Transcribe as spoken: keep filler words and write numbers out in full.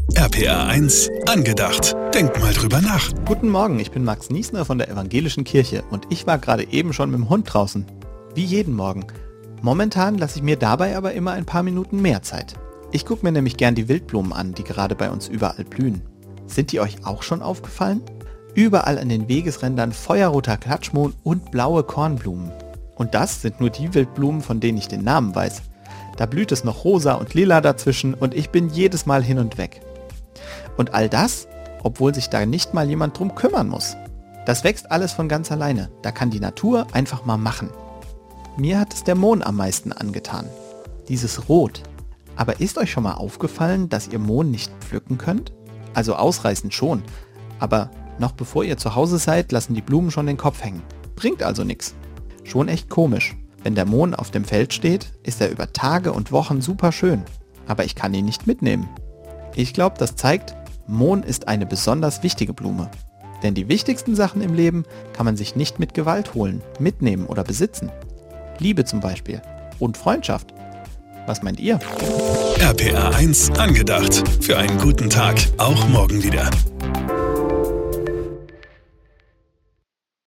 R P R eins angedacht. Denk mal drüber nach. Guten Morgen, ich bin Max Niesner von der Evangelischen Kirche und ich war gerade eben schon mit dem Hund draußen. Wie jeden Morgen. Momentan lasse ich mir dabei aber immer ein paar Minuten mehr Zeit. Ich gucke mir nämlich gern die Wildblumen an, die gerade bei uns überall blühen. Sind die euch auch schon aufgefallen? Überall an den Wegesrändern feuerroter Klatschmohn und blaue Kornblumen. Und das sind nur die Wildblumen, von denen ich den Namen weiß. Da blüht es noch rosa und lila dazwischen und ich bin jedes Mal hin und weg. Und all das, obwohl sich da nicht mal jemand drum kümmern muss. Das wächst alles von ganz alleine. Da kann die Natur einfach mal machen. Mir hat es der Mohn am meisten angetan. Dieses Rot. Aber ist euch schon mal aufgefallen, dass ihr Mohn nicht pflücken könnt? Also ausreißen schon. Aber noch bevor ihr zu Hause seid, lassen die Blumen schon den Kopf hängen. Bringt also nichts. Schon echt komisch. Wenn der Mohn auf dem Feld steht, ist er über Tage und Wochen super schön. Aber ich kann ihn nicht mitnehmen. Ich glaube, das zeigt, Mohn ist eine besonders wichtige Blume. Denn die wichtigsten Sachen im Leben kann man sich nicht mit Gewalt holen, mitnehmen oder besitzen. Liebe zum Beispiel. Und Freundschaft. Was meint ihr? R P R eins angedacht. Für einen guten Tag. Auch morgen wieder.